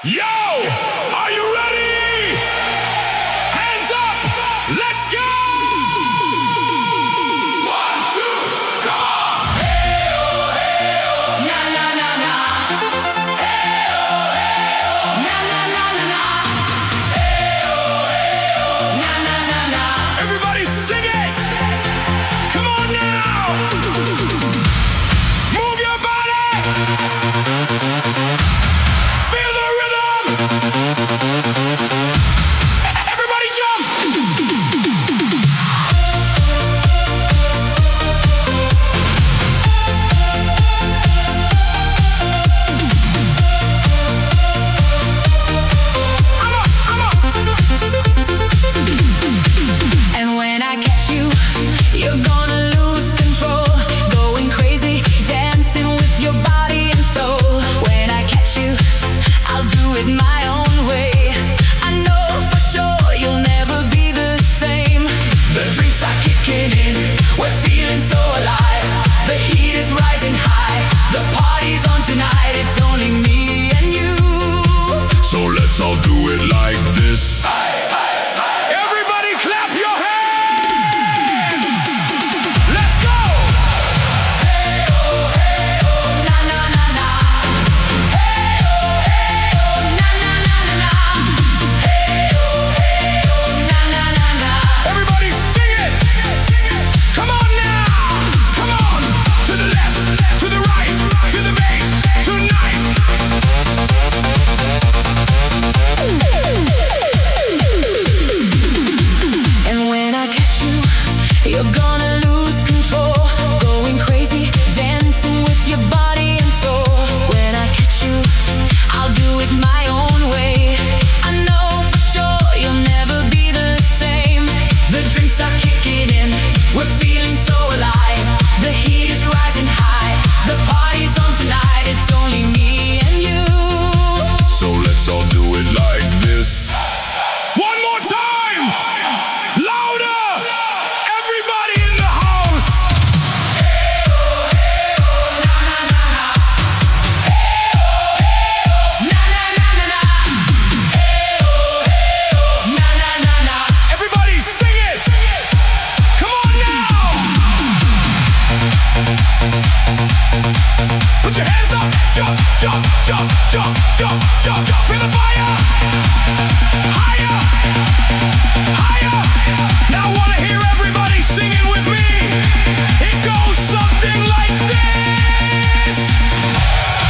Yo, are you ready? Hands up, let's go! One, two, come on! Hey oh, na na na na. Hey oh, na na na na na. Hey oh, na na na na. Everybody sing it! Come on now! Move your body! Feel the rhythm! Everybody jump! And when I catch you, you're gonna lose control. Going crazy, dancing with your body and soul. When I catch you, I'll do it my own way. I know for sure you'll never be the same. The drinks are kicking in, we're feeling so alive. The heat is rising high, the party's on tonight. It's only me and you. So let's all do it like this. Everybody clap your hands. Let's go. Hey oh, na na na na. Hey oh, na na na na na. Hey oh, na na na na. Everybody sing it. Come on now. Come on. To the left, to the right. Feel the bass tonight. And when I catch you, you're gonna lose control. Going crazy, dancing with your body and soul. When I catch you, I'll do it my own way. I know for sure you'll never be the same. The drinks are kicking in, we're feeling so alive. The heat is rising high, the party's on tonight. It's only me and you. So let's all do it like this. One more time! Louder! Everybody in the house! Hey oh, na na na na. Hey oh, na na na na na. Hey oh, na na na na. Everybody sing it! Come on now! Put your hands up! Jump, jump, jump, jump, jump, jump, jump. Feel the fire! Higher! Higher! Now I wanna hear everybody singing with me. It goes something like this.